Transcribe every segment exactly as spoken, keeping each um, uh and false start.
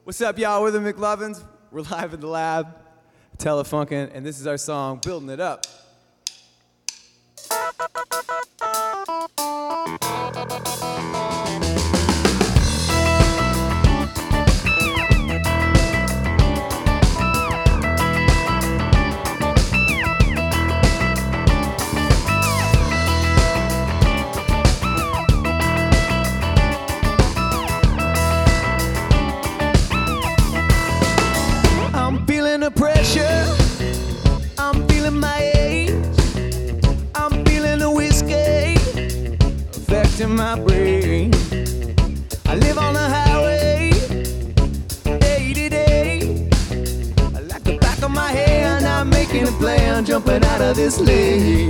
What's up, y'all? We're the McLovins. We're live in the lab, Telefunken, and this is our song, Building It Up. The pressure, I'm feeling my age, I'm feeling the whiskey affecting my brain. I live on the highway, day to day. I like the back of my hand, I'm making a plan, jumping out of this lane.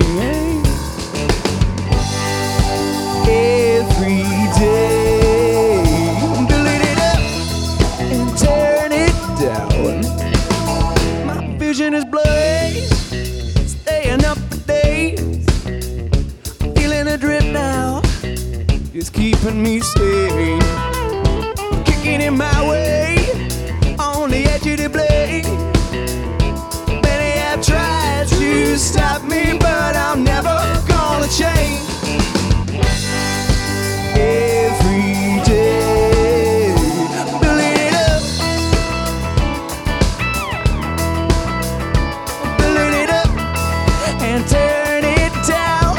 Every day, building it up and tearing it down. Vision is blurry, staying up for days. Feeling a drip now, it's keeping me sane. Kicking in my way, on the edge of the blade. Many have tried to stop me, but I'm never gonna change. Every day, building it up. And turn it down.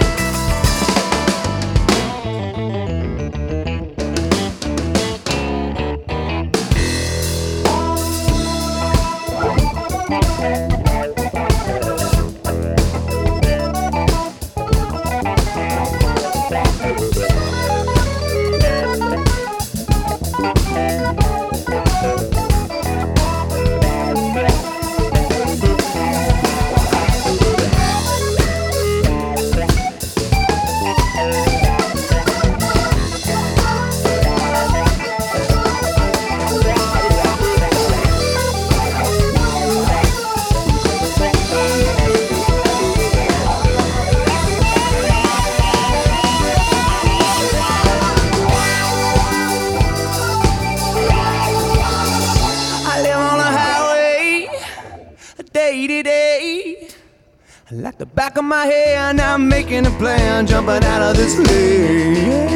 Day to day, I like the back of my hand, I'm making a plan, jumping out of this lane.